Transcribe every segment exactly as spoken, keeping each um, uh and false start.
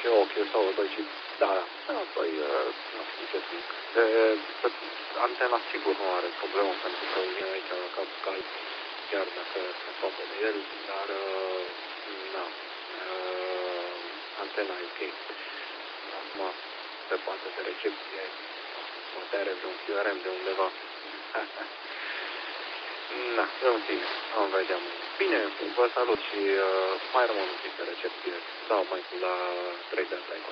și ochi sau doi și... Da, da. Da, păi, nu știu ce zic. De, de, antena sigur nu are problemă, pentru că vine aici la cap cal, chiar dacă se apropă de el, dar, na, antena e ok. Acum, pe partea de recepție, poate are vreun Q R M de undeva. Na, în fine, am vedea mâine. Bine, vă salut și uh, mai rămân un pic de recepție. Sau mai cu la trei de asta.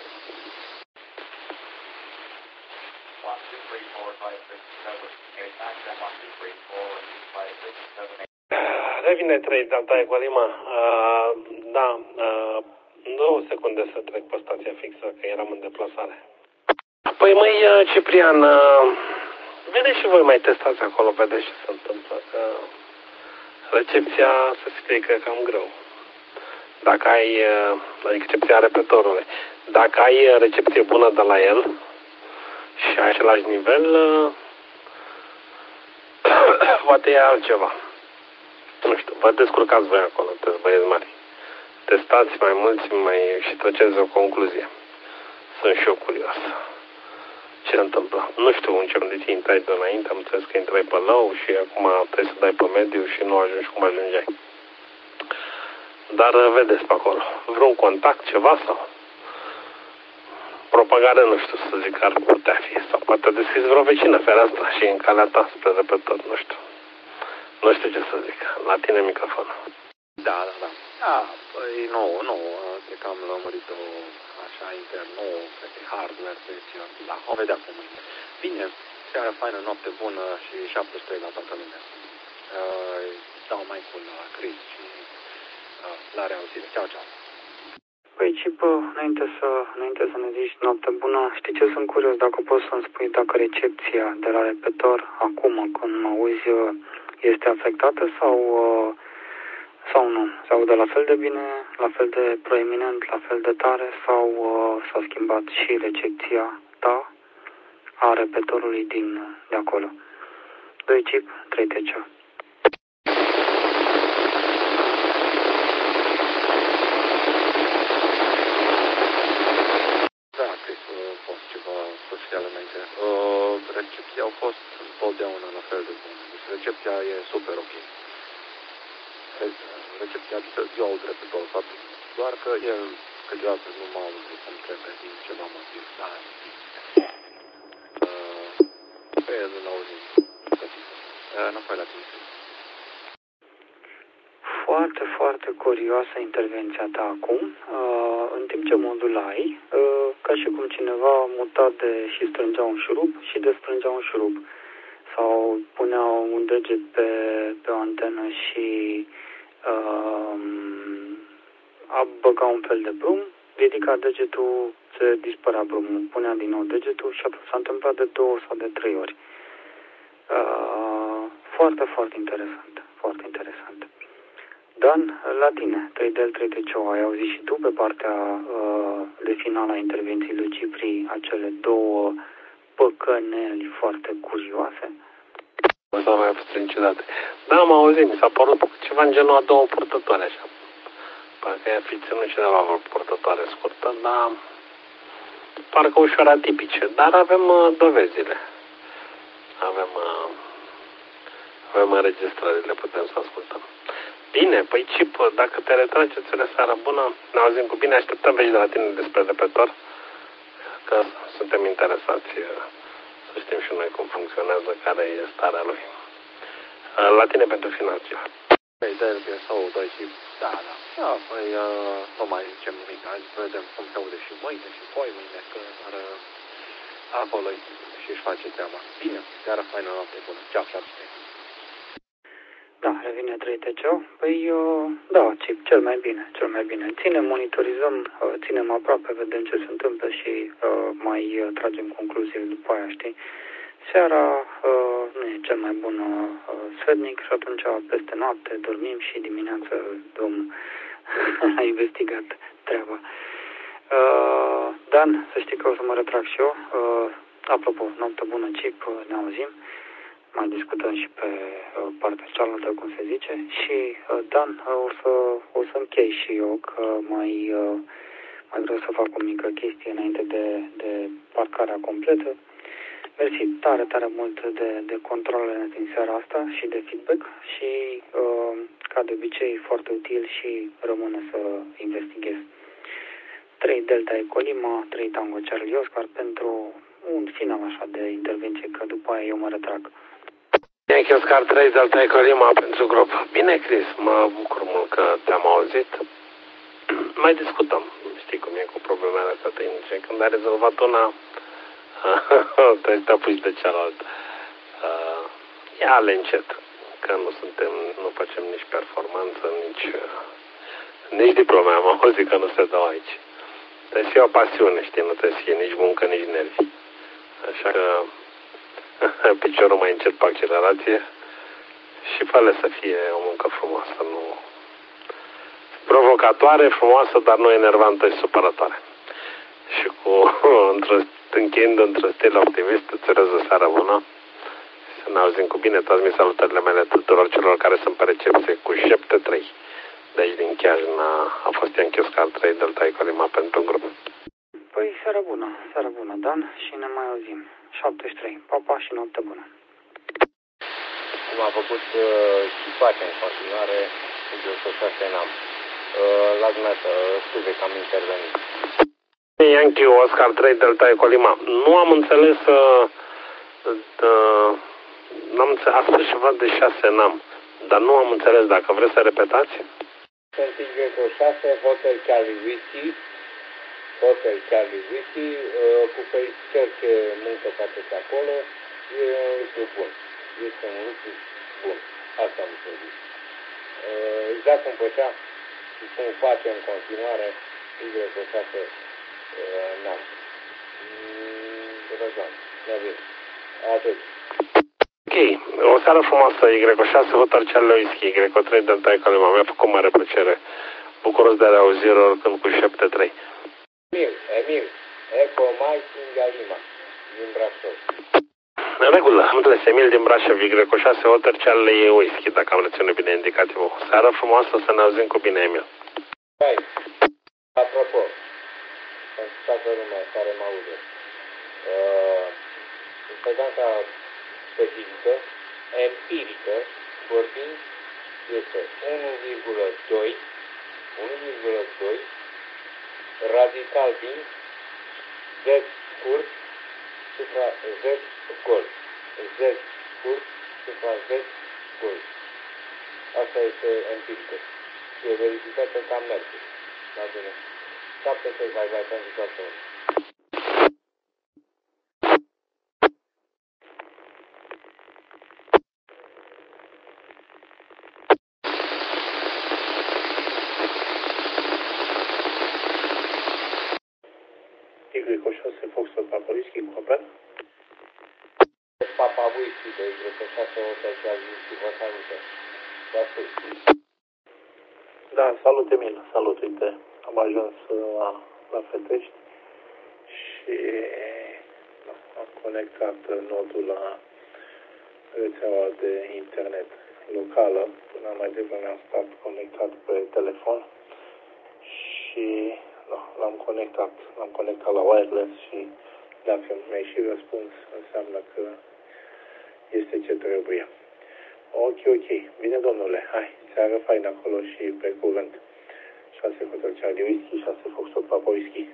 Revine trei de alta Ecolima. Uh, da, uh, două secunde să trec pe stația fixă, că eram în deplasare. Păi măi, Ciprian, uh, vedeți și voi mai testați acolo, vedeți ce se întâmplă, că recepția se strică cam greu. Dacă ai, uh, recepția repetorului, dacă ai recepție bună de la el și ai același nivel, uh, poate e altceva. Nu știu, vă descurcați voi acolo, sunteți băieți mari. Testați mai mulți mai și treceți o concluzie. Sunt și eu curios. Ce se întâmplă? Nu știu în ce condiții intrai de înainte, am înțeles că intrai pe low și acum trebuie să dai pe mediu și nu ajungi cum ajungeai. Dar vedeți pe acolo, vreun contact, ceva sau? Propagare, nu știu să zic, ar putea fi. Sau poate deschis vreo vecină fereastra și în calea ta spre repetor, nu știu. Nu știu ce să zic. La tine microfonul. Da, da, da. Da, păi nu, nu, cred că am lămurit-o așa intern, nu, cred că e hardware, deci, da, o vedea cum e. Bine, seara faină, noapte bună și șaptezeci și trei la toată lumea. Uh, dau mai cu la Chris și uh, la reauzire. Ceau, ceau. Păi, Cipă, înainte să, înainte să ne zici noapte bună, știi ce sunt curios, dacă poți să-mi spui dacă recepția de la repetor, acum când mă auzi, este afectată sau, sau nu? Se aude la fel de bine, la fel de proeminent, la fel de tare sau s-a schimbat și recepția ta a repetorului din, de acolo? doi Cip, trei T C. Uh, recepția au fost întotdeauna la fel de bună. Deci recepția e super ok. Recepția, adică eu aud repetorul foarte bine. Doar că el câteodată nu mă aude cum trebuie din ceva motiv. Da, uh, pe el îl auzim. Uh, înapoi la tine. Foarte, foarte curioasă intervenția ta acum, uh, în timp ce modulai, uh, ca și cum cineva muta de și strângea un șurub și desprângea un șurub. Sau punea un deget pe, pe o antenă și uh, a băga un fel de brum, ridica degetul, se dispărea brumul, punea din nou degetul și s-a întâmplat de două sau de trei ori. Uh, foarte, foarte interesant, foarte interesant. Dan, la tine, trei D L trei T C O, ai auzit și tu pe partea uh, de final a intervenției lui Cipri acele două păcăneli foarte curioase? Nu s-a mai fost niciodată. Da, am auzit, mi s-a părut ceva în genul a două purtătoare așa. Parcă ea fi ținut cineva vreo purtătoare scurtă, dar parcă ușor atipice. Dar avem uh, dovezile. Avem, uh, avem înregistrările, putem să ascultăm. Bine, păi Cip, dacă te retragi, îți le seara bună, ne auzim cu bine, așteptăm vești de la tine despre repetor, că suntem interesați să știm și noi cum funcționează, care e starea lui. La tine pentru final, Cip. Păi de el sau doi și da, da. Da, păi uh, nu mai zicem nimic, azi vedem cum se aude și mâine și poi mâine, că dar uh, acolo și își face treaba. Bine, seara faină, noapte bună. Ceau, ceau. Da, revine trei T C O. Păi, uh, da, Cip, cel mai bine, cel mai bine. Ținem, monitorizăm, uh, ținem aproape, vedem ce se întâmplă și uh, mai uh, tragem concluziile după aia, știi? Seara uh, nu e cel mai bun uh, sfetnic și atunci peste noapte dormim și dimineața dom a investigat treaba. Uh, Dan, să știi că o să mă retrag și eu. Uh, apropo, noapte bună, Cip, ne auzim. Mai discutăm și pe uh, partea cealaltă, cum se zice. Și, uh, Dan, uh, o să, o să închei și eu, că mai, uh, mai vreau să fac o mică chestie înainte de, de parcarea completă. Mersi tare, tare mult de, de controlele din seara asta și de feedback și, uh, ca de obicei, foarte util și rămâne să investighez. trei Delta Eco Lima, trei Tango Charlie Oscar pentru un final așa de intervenție, că după aia eu mă retrag. Yankee Oscar trei Delta Eco Lima pentru grup. Bine, Chris, mă bucur mult că te-am auzit. Mai discutăm. Știi cum e cu problemele astea tehnice. Când ai rezolvat una, trebuie să te apuci de cealaltă. Uh, ia-le încet, că nu suntem, nu facem nici performanță, nici, uh, nici diplome. Am auzit că nu se dau aici. Trebuie să fie o pasiune, știi, nu trebuie să fie nici muncă, nici nervi. Așa că piciorul mai încet pe accelerație și fă-le să fie o muncă frumoasă, nu provocatoare, frumoasă, dar nu enervantă și supărătoare. Și cu într-o, încheind într-o stil optimist, îți urez o seară bună. Să ne auzim cu bine. Transmit salutările mele tuturor celor care sunt pe recepție cu șapte trei. De aici din Chiajna a fost Yankee Oscar trei Delta Eco Lima pentru grup. Păi, seara bună, seara bună, Dan, și ne mai auzim. șaptezeci și trei. Pa, pa și noapte bună. Cum a făcut uh, și face în continuare, de șase n-am. Uh, la dumneavoastră, scuze că am intervenit. Yankee Oscar trei Delta Eco Lima. Nu am înțeles, uh, uh, n-am înțeles, a spus ceva de șase n-am, dar nu am înțeles, dacă vreți să repetați. Sunt Y șase, Hotel Charlie Whiskey, Hotel Charlie Whiskey, uh, cu pe cel ce muncă faceți acolo, e un lucru bun. Este un lucru bun. Asta am spus. Uh, exact cum făcea și cum face în continuare Y șase n-am. Răzvan, ne vin. Atât. Ok, o seară frumoasă, Y șase, Hotel Charlie Whiskey, Y trei Delta Eco Lima. Mi-a făcut mare plăcere. Bucuros de reauzire oricând cu șapte trei. Emil, Emil, Eco Mike India Lima, din Brașov. În regulă, am înțeles, Emil din Brașov, Y șase, Hotel Charlie Whiskey, dacă am reținut bine indicativul. Seară frumoasă, să ne auzim cu bine, Emil. Hai, apropo, pentru toată lumea care mă aude, uh, impedanța specifică, empirică, vorbind, este unu virgulă doi, unu virgulă doi, radical din Z scurt supra Z gol. Z scurt supra Z gol. Asta este empirică. Și e verificată că am merge. La bine. șapte trei, bye bye, pentru toată lumea. Y șase, Foxtrot Papa Whiskey, cu apel. Papa Whiskey de Y șase, Hotel Charlie Whiskey, vă salută. Vă ascult. Da, salut, Emil, salut, uite, am ajuns la, la Fetești și da, am conectat nodul la rețeaua de internet locală. Până mai devreme am stat conectat pe telefon și da, l-am conectat, l-am conectat la wireless și dacă mi-ai și răspuns, înseamnă că este ce trebuie. Ok, ok. Bine, domnule. Hai, seară faină acolo și pe curând. șase Hotel Charlie Whiskey, șase Foxtrot Papa Whiskey.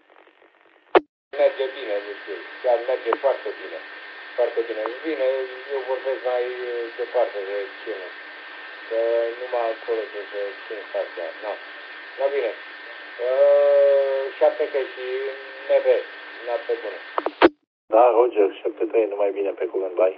Merge bine, nu știu. Chiar merge foarte bine. Foarte bine. Bine, eu vorbesc mai departe de cine. Că numai acolo trebuie să țin stația. Na. Na bine. șapte trei și ne vezi. Noapte bună. Da, Roger, șapte trei, numai bine, pe curând. Bye.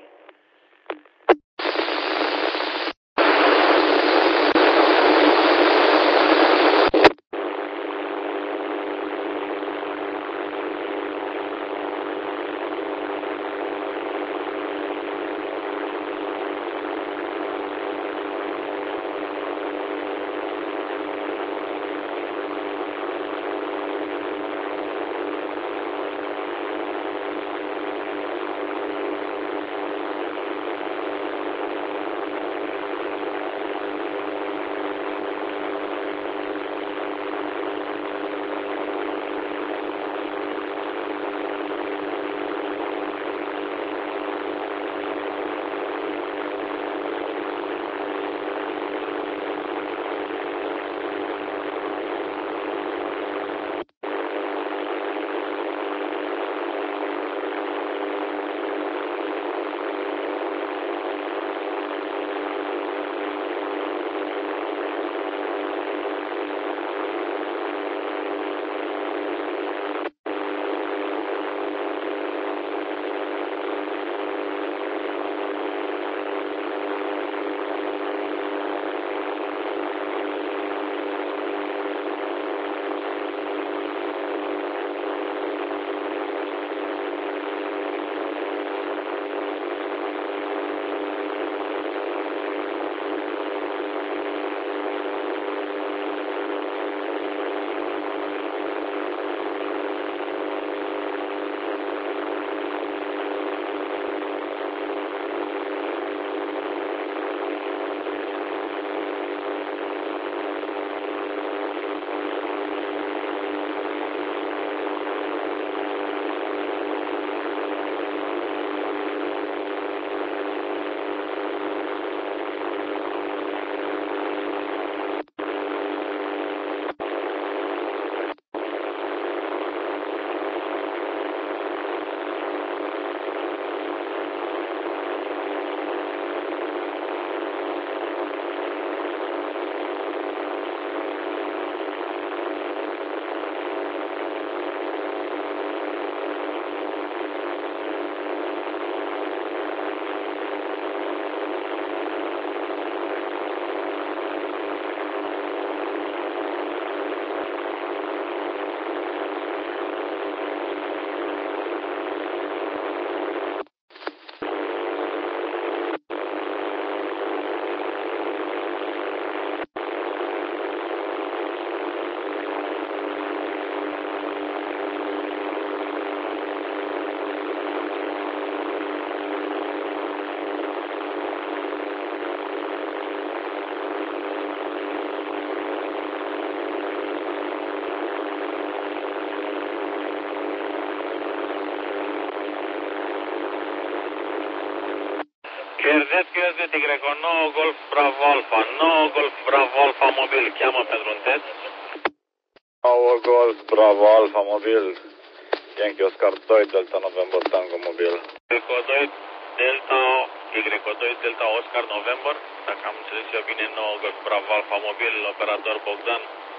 Vedeți că eu zic Y nouă Golf Bravo Alpha, nouă Golf Bravo Alpha mobil, cheamă pentru un test. nouă Golf Bravo Alpha mobil, Yankee Oscar doi Delta November Tango mobil. Y doi Delta, Y doi Delta Oscar November, dacă am înțeles eu bine, nouă Golf Bravo Alpha mobil, operator Bogdan.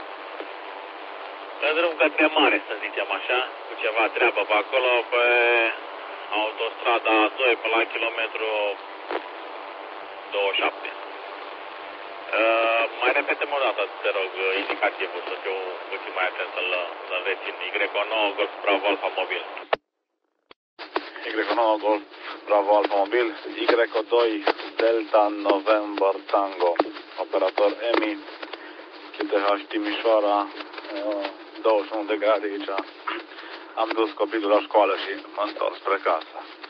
Pe drum către mare, să zicem așa, cu ceva treabă pe acolo, pe autostrada A doi, pe la kilometru douăzeci și șapte. Uh, mai repetem o dată, te rog, indicativul, să fiu puțin mai atent să-l rețin. Y nouă Golf Bravo Alpha mobil. Y nouă Golf Bravo Alpha mobil, Y doi Delta November Tango, operator Emi, K T H Timișoara, douăzeci și unu de grade aici. Am dus copilul la școală și m-am întors spre casă.